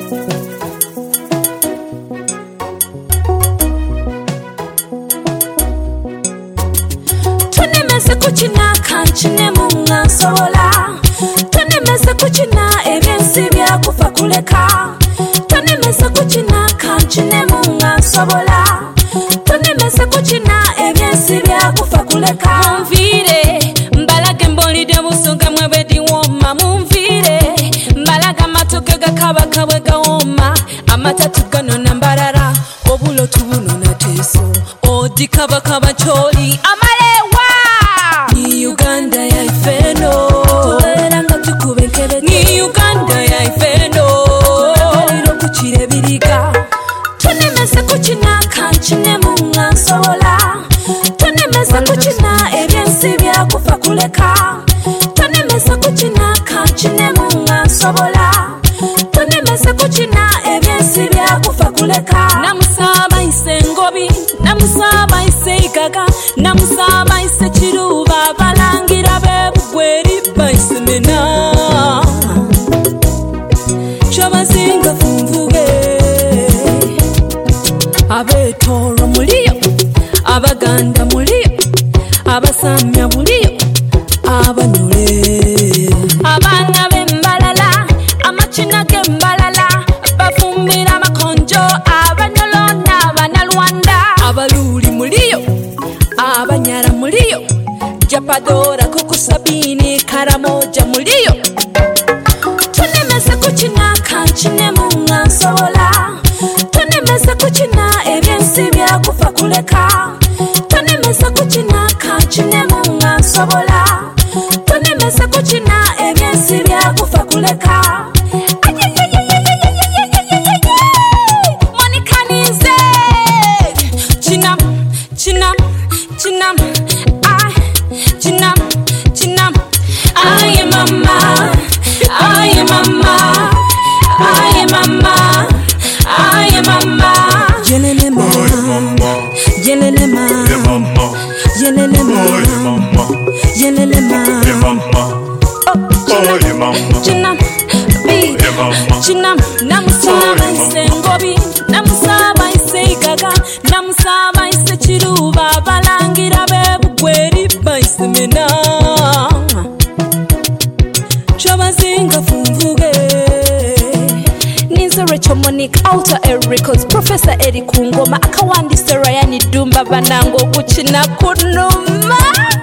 Tunemeze kuchina kanchine munga nsobola. Tunemeze kuchina ebyensi byakufa kuleka. Tunemeze kuchina kanchine munga nsobola. Tunemeze kuchina ebyensi byakufa kuleka. Mumvire mbalage mbolide busuga mwebedi woma. Mumvire mbalaga matoke gakabaka bwe gawoma. Amatatu gano nambarara obulo tubuno na teso. Odi kabaka choli amalewa. Ni Uganda ya ifeno. Tuleranga tukube nkebe. Ni Uganda ya ifeno. Tulero kuchire biriga. Tunemeze kuchina kanchine munga nsobola. Tunemeze kuchina ebyensi byakufa kuleka. Tunemeze kuchina kanchine munga nsobola. Tunemeze kuchina ebyensi byakufa kuleka. Namusaba isengobi, namusaba iseigaga, namusaba isechiruba balangira bebugweri baisemena. Chabazinga funvuge abetoro muliyo, abaganda muliyo, abasamya muliyo, abanyole abana bembalala, amachina gembalala, bafumbira amakonjo, abanyolo n'abanalwanda, abaluli muliyo, abanyara muliyo, japadora kukusabini karamoja muliyo. Tunemeze kuchina kanchine munga nsobola. Tunemeze kuchina ebyensi byakufa kuleka. Tunemeze kuchina kanchine munga nsobola. Tunemeze kuchina ebyensi byakufa kuleka. Monica Nize chinam chinam chinam ay chinam chinam ay mama ay mama ay mama ay mama yelele mama yelele mama yelele mama yelele mama chinam beat chinam namusaba isengobi namusaba iseigaga namusaba isechiruba balangira bebugweri baisemena. Chabazinga funvuge Ninza Recho Monique Outer Air Records Professor Eric Ngoma akawandise Ryan Dumba banango kuchina kunuma.